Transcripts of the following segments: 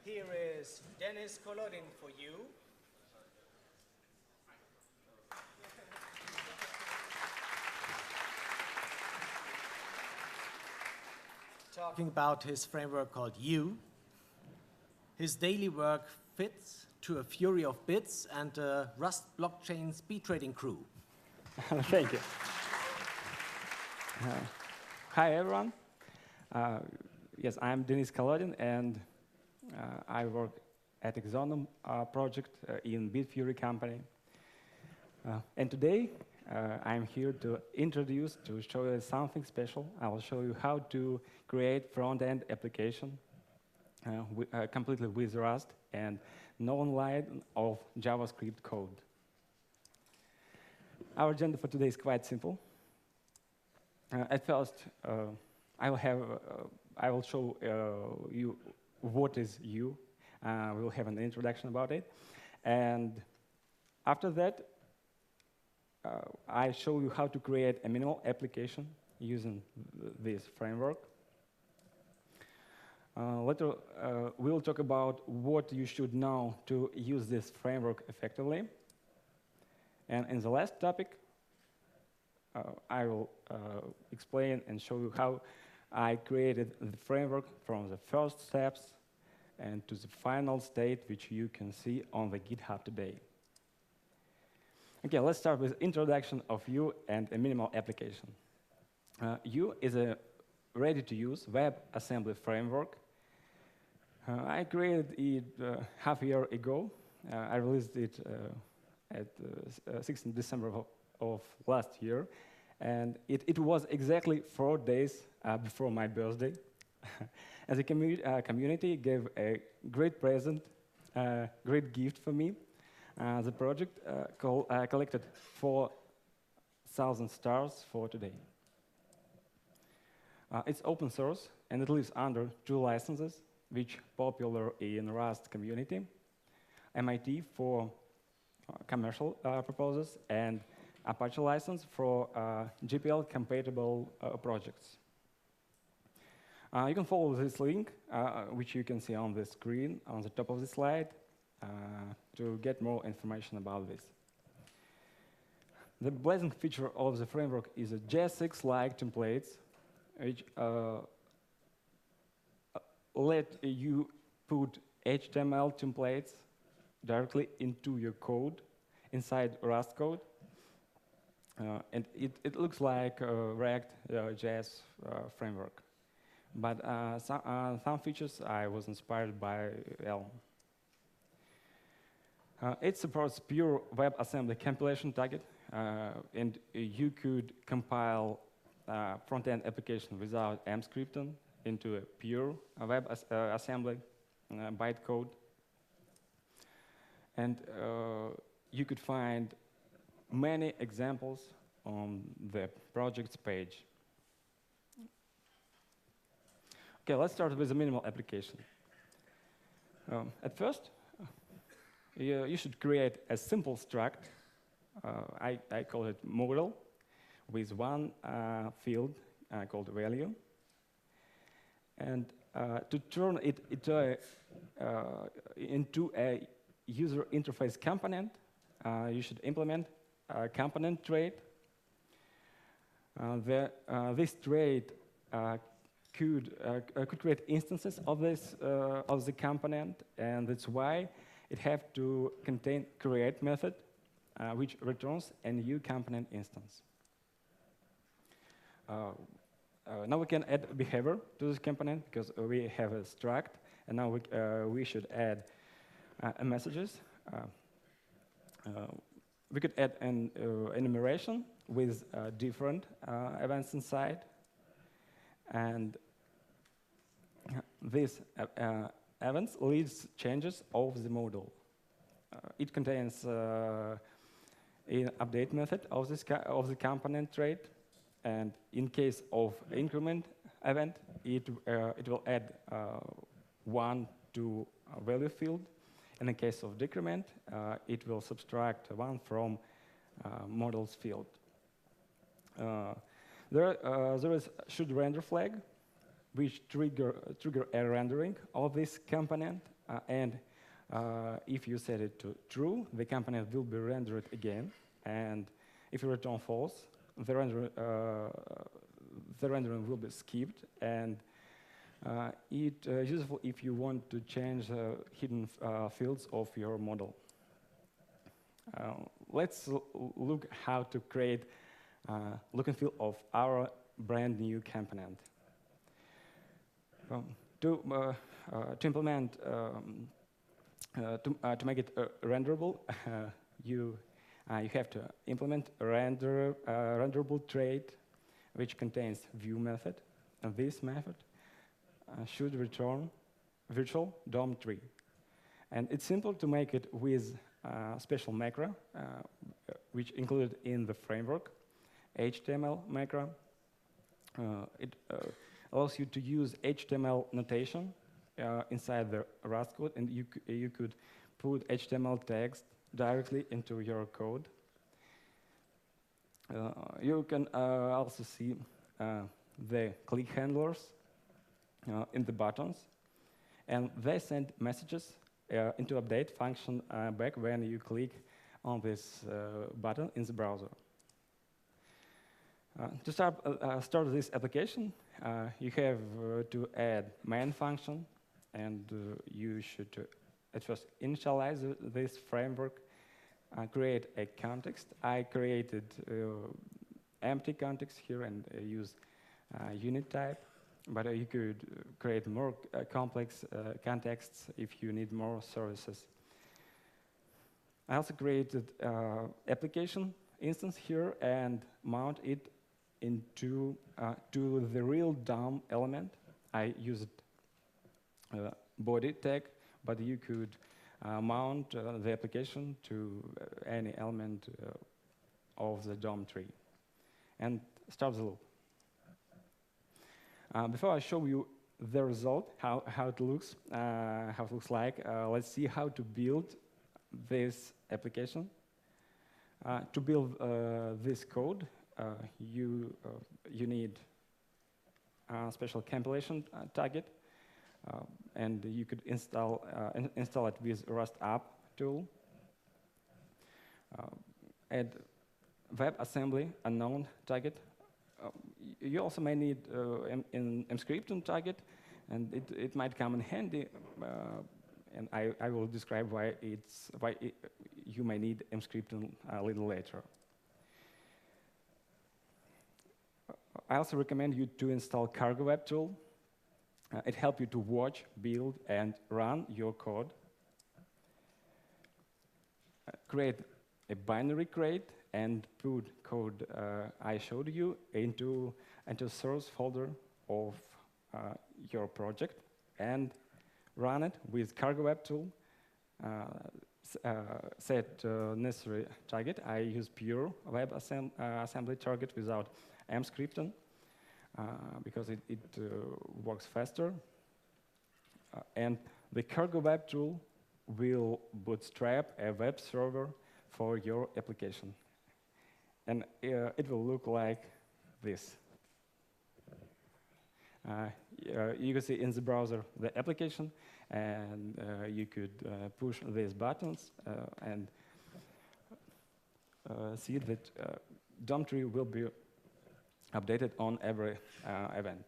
Here is Dennis Kolodin for you. Talking about his framework called U. His daily work fits to a fury of bits and a Rust blockchain speed trading crew. Thank you. Hi, everyone. Yes, I'm Denis Kolodin, and I work at Exonum project in Bitfury company. And today, I'm here to show you something special. I will show you how to create front-end application completely with Rust and no line of JavaScript code. Our agenda for today is quite simple. At first, I will show you what is U. We will have an introduction about it. And after that, I show you how to create a minimal application using this framework. Later, we'll talk about what you should know to use this framework effectively. And in the last topic, I will explain and show you how I created the framework from the first steps and to the final state, which you can see on the GitHub today. Okay, let's start with introduction of U and a minimal application. U is a ready-to-use WebAssembly framework. I created it half a year ago. I released it at 16th December of last year, and it was exactly 4 days before my birthday. And the community gave a great present, great gift for me. The project collected 4,000 stars for today. It's open source, and it lives under 2 licenses, which popular in Rust community: MIT for commercial purposes and Apache license for GPL-compatible projects. You can follow this link, which you can see on the screen on the top of the slide, to get more information about this. The blazing feature of the framework is a JSX-like templates, which let you put HTML templates directly into your code, inside Rust code. And it looks like a React.js framework. But some features I was inspired by Elm. It supports pure WebAssembly compilation target, and you could compile front-end application without M scripting into a pure WebAssembly bytecode. And you could find many examples on the project's page. Okay, let's start with a minimal application. At first, you should create a simple struct. I call it model, with one field called value. And to turn it into a user interface component, you should implement a component trait. This trait could create instances of the component, and that's why it has to contain create method, which returns a new component instance. Now we can add behavior to this component because we have a struct, and now we should add messages. We could add an enumeration with different events inside, and these events leads changes of the model. It contains an update method of the component trait, and in case of increment event, it will add 1 to a value field. And in case of decrement, it will subtract 1 from models field. There is should render flag, which trigger a rendering of this component and if you set it to true, the component will be rendered again, and if you return false, the rendering will be skipped, and it is useful if you want to change hidden fields of your model. Let's look how to create look and feel of our brand new component. To implement to make it renderable, you have to implement a renderable trait, which contains view method, and this method should return virtual DOM tree. And it's simple to make it with special macro, which included in the framework, HTML macro. It allows you to use HTML notation inside the Rust code, and you could put HTML text directly into your code. You can also see the click handlers in the buttons, and they send messages into update function back when you click on this button in the browser. To start this application, you have to add main function, and you should at first initialize this framework, create a context. I created empty context here and use unit type, but you could create more complex contexts if you need more services. I also created application instance here and mount it into to the real DOM element. I used body tag, but you could mount the application to any element of the DOM tree and start the loop. Before I show you the result, how it looks like, let's see how to build this application. To build this code, you need a special compilation target, and you could install it with Rust app tool. Add WebAssembly unknown target. You also may need an Emscripten target, and it might come in handy. And I will describe why you may need Emscripten a little later. I also recommend you to install Cargo Web tool. It helps you to watch, build, and run your code. Create a binary crate and put code I showed you into source folder of your project and run it with Cargo Web tool. Set necessary target. I use pure WebAssembly target without Emscripten because it works faster. And the Cargo Web tool will bootstrap a web server for your application. And it will look like this. You can see in the browser the application, and you could push these buttons and see that DOM tree will be updated on every event.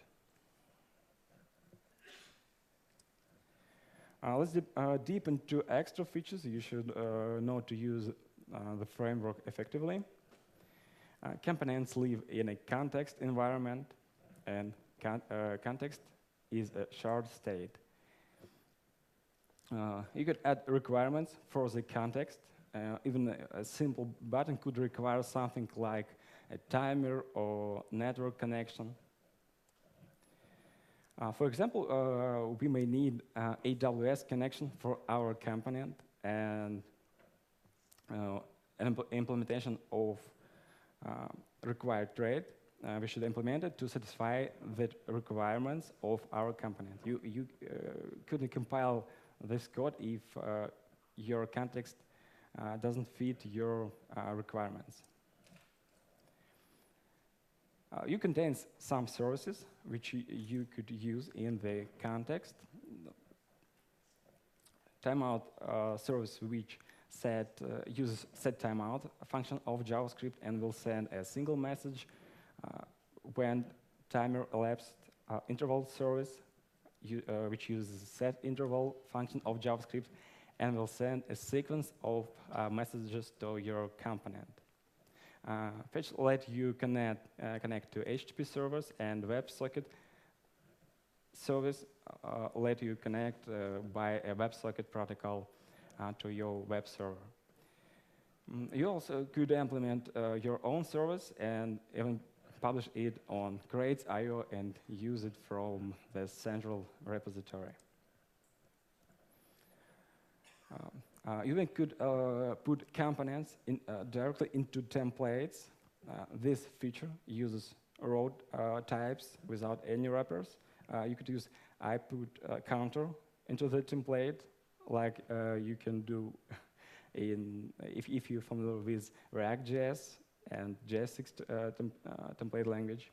Let's deep into extra features. You should know to use the framework effectively. Components live in a context environment, and context is a shared state. You could add requirements for the context. Even a simple button could require something like a timer or network connection. For example, we may need AWS connection for our component and an implementation of required trait. We should implement it to satisfy the requirements of our component. You couldn't compile this code if your context doesn't fit your requirements. You contain some services which you could use in the context. timeout service which uses setTimeout function of JavaScript and will send a single message when timer elapsed. Interval service which uses setInterval function of JavaScript and will send a sequence of messages to your component. Fetch let you connect to HTTP servers, and WebSocket service let you connect by a WebSocket protocol to your web server. You also could implement your own service and even publish it on Crates.io and use it from the central repository. You then could put components directly into templates. This feature uses raw types without any wrappers. You could use iPut-counter into the template, like you can do if you're familiar with React.js and JS6 template language.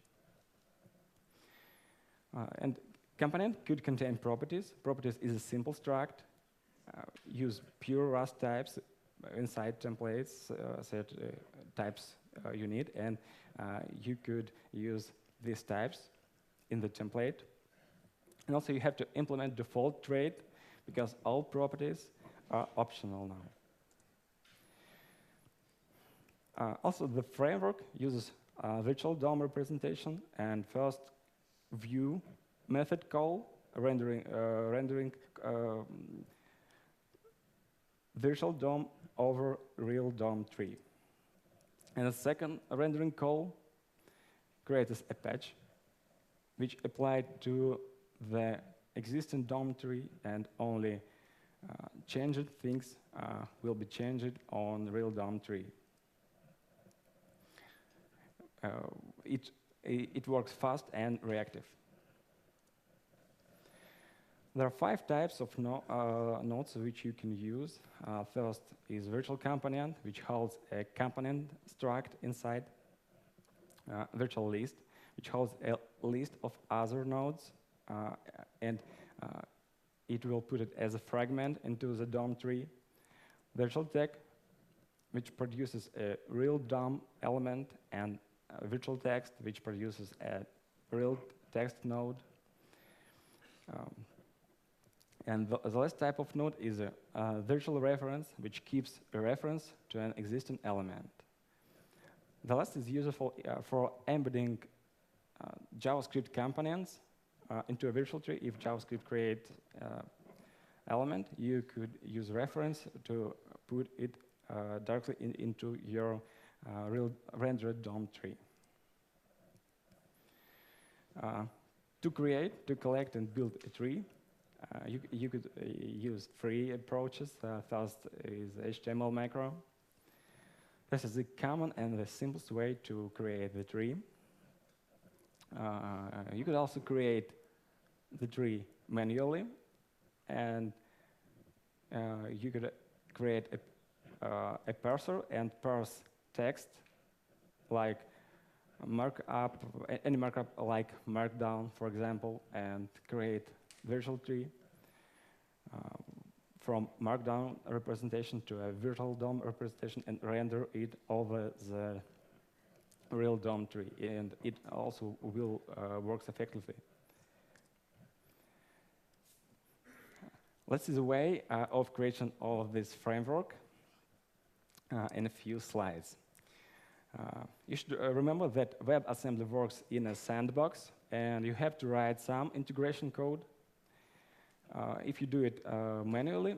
And component could contain properties. Properties is a simple struct. Use pure Rust types inside templates, set types you need, and you could use these types in the template. And also you have to implement default trait because all properties are optional now. Also, the framework uses virtual DOM representation and first view method call, rendering virtual DOM over real DOM tree. And the second rendering call creates a patch which applied to the existing DOM tree, and only changed things will be changed on real DOM tree. It works fast and reactive. There are 5 types of nodes which you can use. First is virtual component, which holds a component struct inside. Virtual list, which holds a list of other nodes, and it will put it as a fragment into the DOM tree. Virtual tag, which produces a real DOM element, and virtual text, which produces a real text node. And the last type of node is a virtual reference, which keeps a reference to an existing element. The last is useful for embedding JavaScript components into a virtual tree. If JavaScript creates element, you could use reference to put it directly into your real rendered DOM tree. To collect, and build a tree, you could use 3 approaches. First is HTML macro. This is the common and the simplest way to create the tree. You could also create the tree manually, and you could create a parser and parse text like markup, any markup like Markdown, for example, and create virtual tree from Markdown representation to a virtual DOM representation and render it over the real DOM tree, and it also will work effectively. Let's see the way of creation of this framework in a few slides. You should remember that WebAssembly works in a sandbox, and you have to write some integration code. If you do it manually,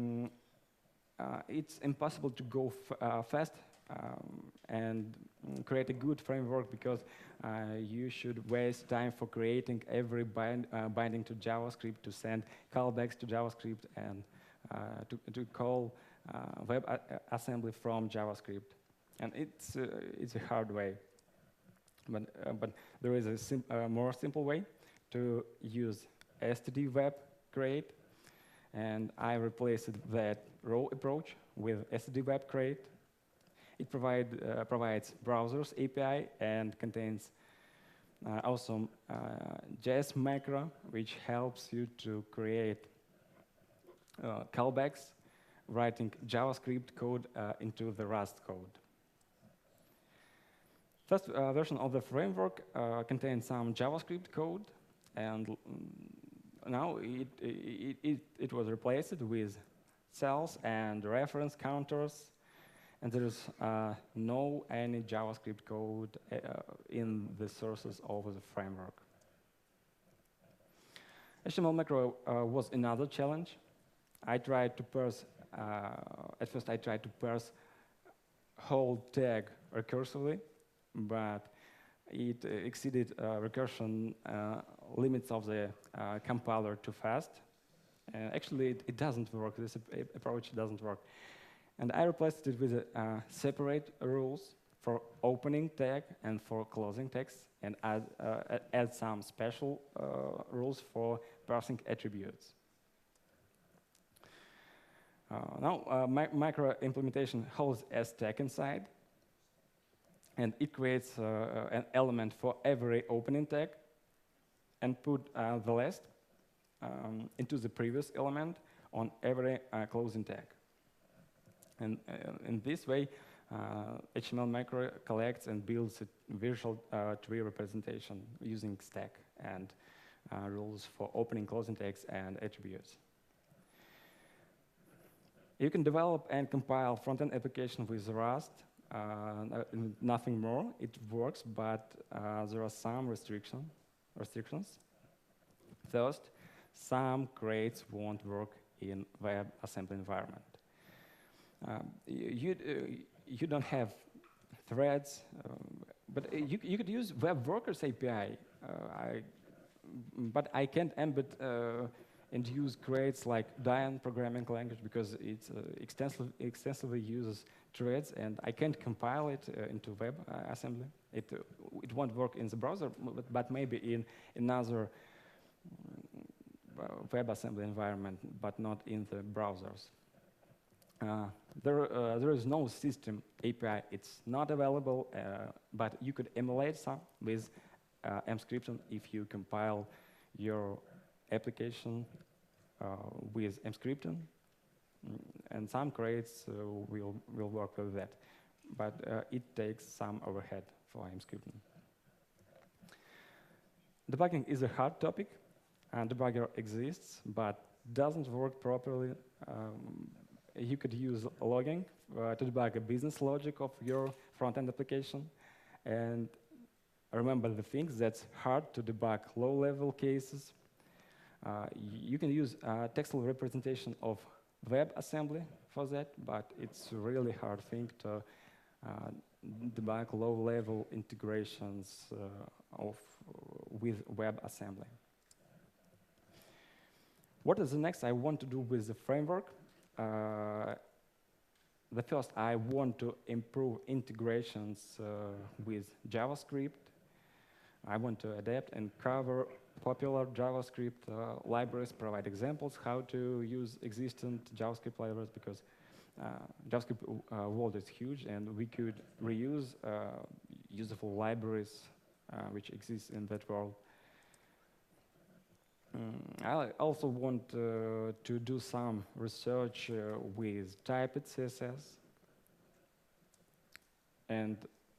it's impossible to go fast and create a good framework, because you should waste time for creating every binding to JavaScript, to send callbacks to JavaScript, and to call WebAssembly from JavaScript. And it's a hard way. But there is a more simple way to use std-web create, and I replaced that raw approach with std-web create. It provides browsers API and contains awesome JS macro, which helps you to create callbacks, writing JavaScript code into the Rust code. First version of the framework contains some JavaScript code, and now it was replaced with cells and reference counters, and there is no any JavaScript code in the sources of the framework. HTML macro was another challenge. I tried to parse, at first I tried to parse whole tag recursively, but it exceeded recursion limits of the compiler too fast. Actually, it doesn't work. This approach doesn't work. And I replaced it with separate rules for opening tag and for closing text, and add some special rules for parsing attributes. Now, macro implementation holds a stack inside, and it creates an element for every opening tag, and put the last into the previous element on every closing tag. And in this way, HTML macro collects and builds a virtual tree representation using stack and rules for opening, closing tags, and attributes. You can develop and compile front-end application with Rust, nothing more. It works, but there are some restrictions. First, some crates won't work in WebAssembly environment. You don't have threads, but you could use Web Workers API. But I can't embed and use crates like Dian programming language because it extensively uses threads, and I can't compile it into WebAssembly. It won't work in the browser, but maybe in another WebAssembly environment, but not in the browsers. There is no system API. It's not available, but you could emulate some with Emscripten if you compile your application with Emscripten, and some crates will work with that. But it takes some overhead for Emscripten. Debugging is a hard topic, and debugger exists, but doesn't work properly. You could use logging to debug a business logic of your front-end application. And remember the things that's hard to debug low-level cases. You can use textual representation of WebAssembly for that, but it's a really hard thing to debug low-level integrations with WebAssembly. What is the next I want to do with the framework? The first, I want to improve integrations with JavaScript. I want to adapt and cover popular JavaScript libraries, provide examples how to use existing JavaScript libraries, because JavaScript world is huge, and we could reuse useful libraries which exist in that world. I also want to do some research with typed CSS, and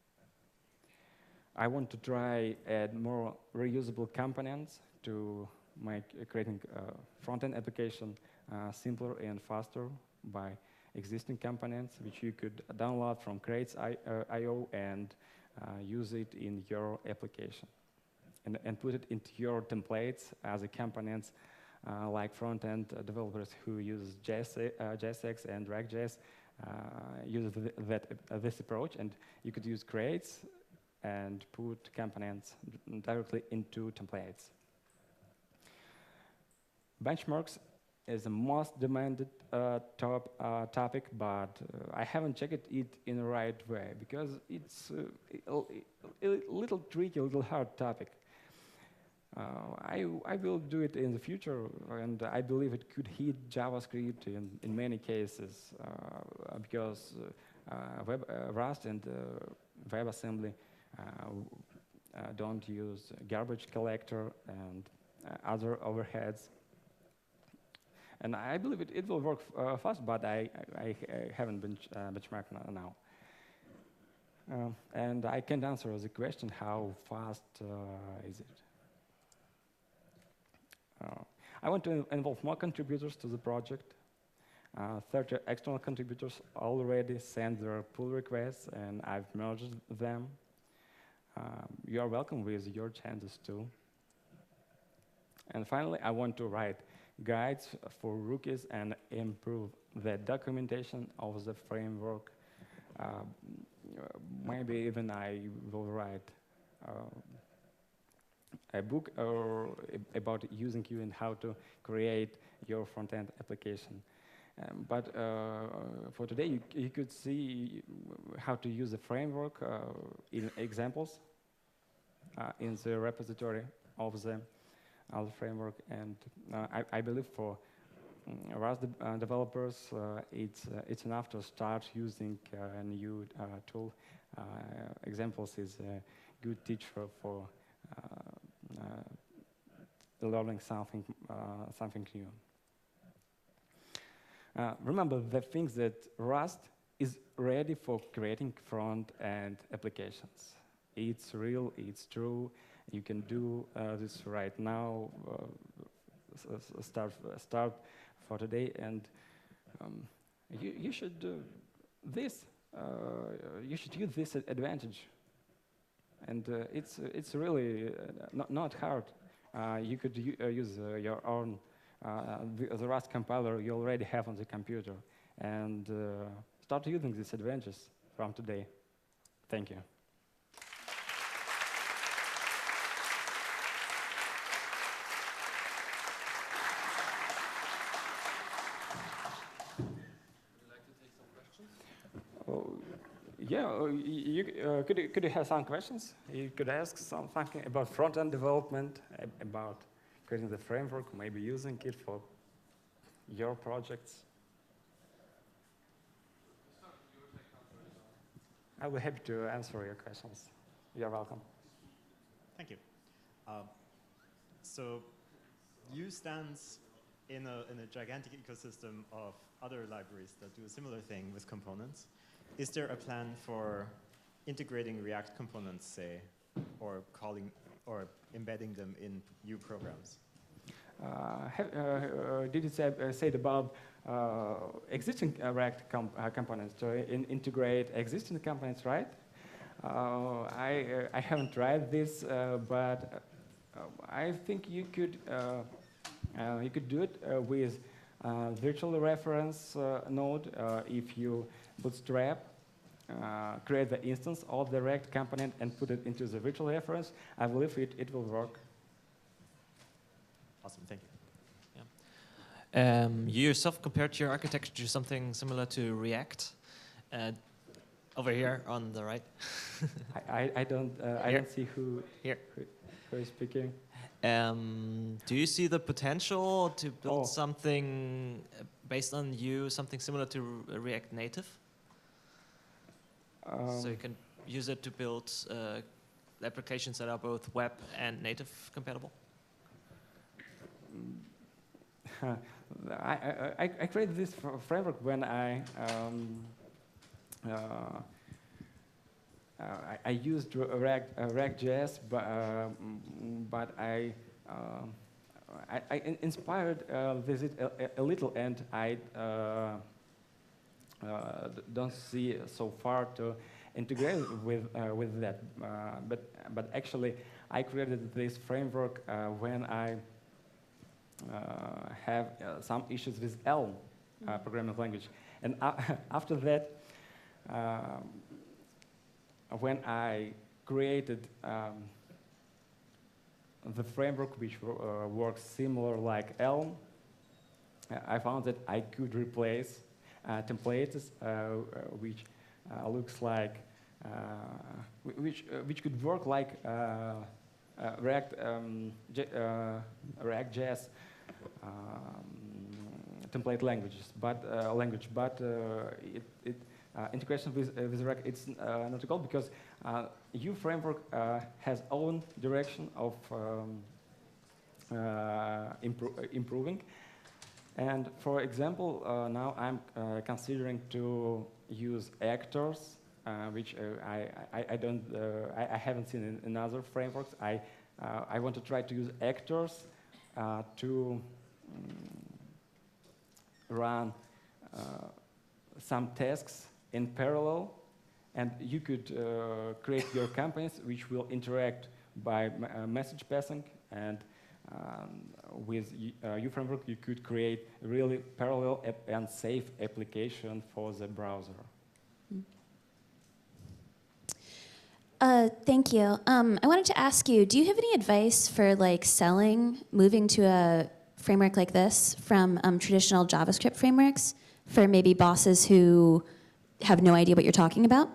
I want to try add more reusable components to make creating front-end application simpler and faster by existing components, which you could download from crates.io and use it in your application. And put it into your templates as a components, like front-end developers who use JSX and React.js use this approach, and you could use crates and put components directly into templates. Benchmarks is the most demanded topic, but I haven't checked it in the right way because it's a little tricky, a little hard topic. I will do it in the future, and I believe it could hit JavaScript in many cases because Rust and WebAssembly don't use garbage collector and other overheads. And I believe it will work fast, but I haven't benchmarked now. And I can't answer the question, how fast is it? I want to involve more contributors to the project. 30 external contributors already sent their pull requests, and I've merged them. You are welcome with your changes too. And finally, I want to write guides for rookies and improve the documentation of the framework. Maybe even I will write a book about using Q and how to create your front-end application. But for today, you could see how to use the framework in examples in the repository of the framework. And I believe for Rust developers, it's enough to start using a new tool. Examples is a good teacher for learning something new. Remember the things that Rust is ready for creating front-end applications. It's real, it's true. You can do this right now. Start for today, and you should do this. You should use this advantage, and it's really not hard. You could use your own the Rust compiler you already have on the computer, and start using these advantages from today. Thank you. Yeah, could you have some questions? You could ask something about front-end development, about creating the framework, maybe using it for your projects. I'll be happy to answer your questions. You're welcome. Thank you. So U stands in a gigantic ecosystem of other libraries that do a similar thing with components. Is there a plan for integrating React components, say, or embedding them in U programs? Did it say about existing React components to integrate existing components, right? I haven't tried this, but I think you could do it with virtual reference node if you bootstrap, create the instance of the React component and put it into the virtual reference. I believe it will work. Awesome, thank you. Yeah. You yourself compared your architecture to something similar to React. Over here on the right. I don't see who is speaking. Do you see the potential to build something based on you, something similar to React Native? So you can use it to build applications that are both web and native compatible? I created this framework when I used React.js, but I inspired with it a little, and I don't see so far to integrate with that. But actually, I created this framework when I have some issues with Elm programming language, and after that, when I created the framework which works similar like Elm, I found that I could replace templates which looks like which could work like React.js template languages, but integration with React it's not a goal because U framework has own direction of improving, And for example, now I'm considering to use actors, which I haven't seen in other frameworks. I want to try to use actors to run some tasks in parallel, and you could create your campaigns which will interact by message passing, and with UFramework you could create a really parallel and safe application for the browser. Thank you. I wanted to ask you, do you have any advice for like moving to a framework like this from traditional JavaScript frameworks for maybe bosses who have no idea what you're talking about?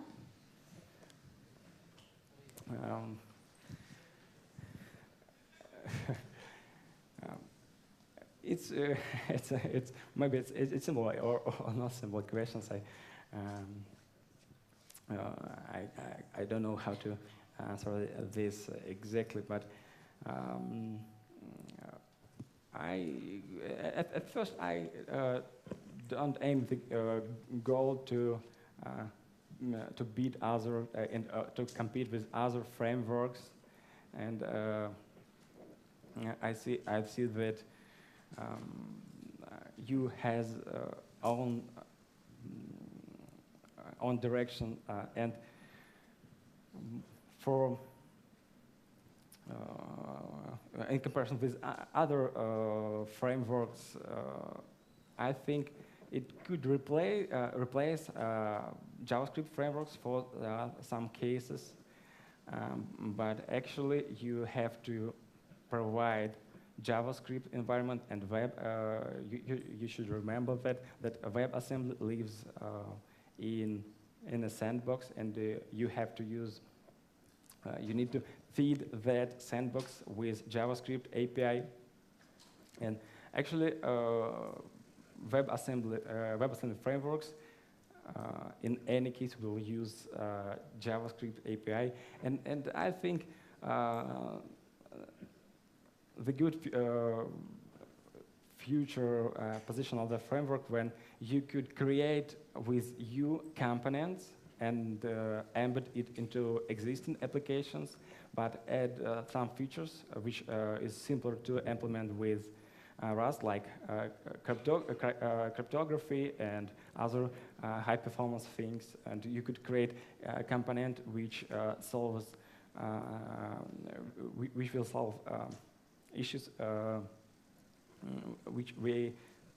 It's maybe it's simple or not simple questions. I don't know how to answer this exactly, but at first I don't aim the goal to beat other and to compete with other frameworks, and I see that you has own direction, and for in comparison with other frameworks, I think it could replace JavaScript frameworks for some cases, but actually you have to provide JavaScript environment and web. You should remember that WebAssembly lives in a sandbox, and you have to use. You need to feed that sandbox with JavaScript API, and actually WebAssembly frameworks in any case will use JavaScript API, and I think the good future position of the framework when you could create with you components and embed it into existing applications, but add some features which is simpler to implement with Rust, like cryptography and other high-performance things. And you could create a component which which will solve issues which we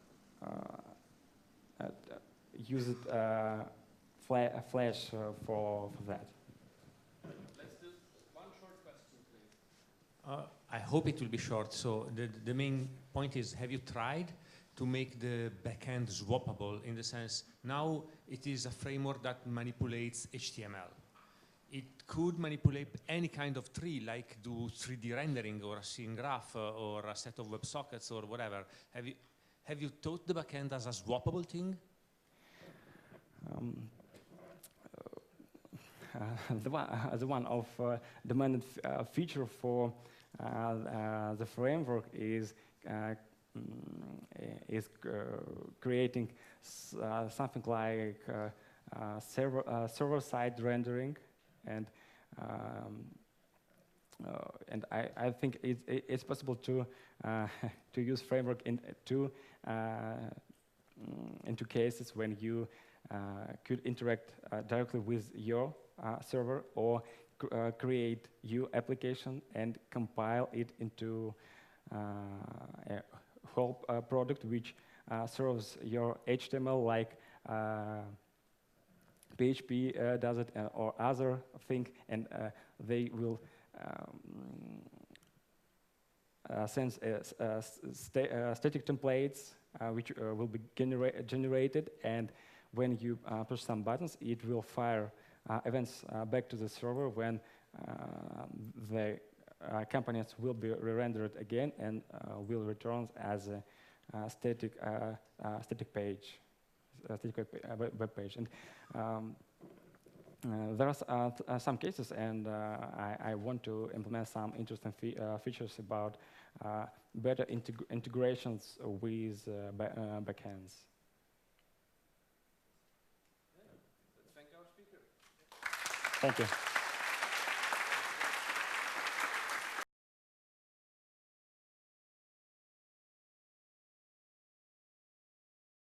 use it Flash for that. Let's do one short question, please. I hope it will be short. So the main point is, have you tried to make the backend swappable, in the sense now it is a framework that manipulates HTML. It could manipulate any kind of tree, like do 3D rendering or a scene graph or a set of WebSockets or whatever. Have you thought the backend as a swappable thing? The one of demanded feature for the framework is creating something like server-side rendering, and I think it's possible to use framework in two cases when you could interact directly with your server, or create your application and compile it into a whole product which serves your HTML, like PHP does it, or other thing, and they will send static templates which will be generated, and when you push some buttons, it will fire events back to the server when the components will be re-rendered again and will return as a static page, static web page. And there are some cases, and I want to implement some interesting features about better integrations with backends. Let's thank our speaker. Thank you.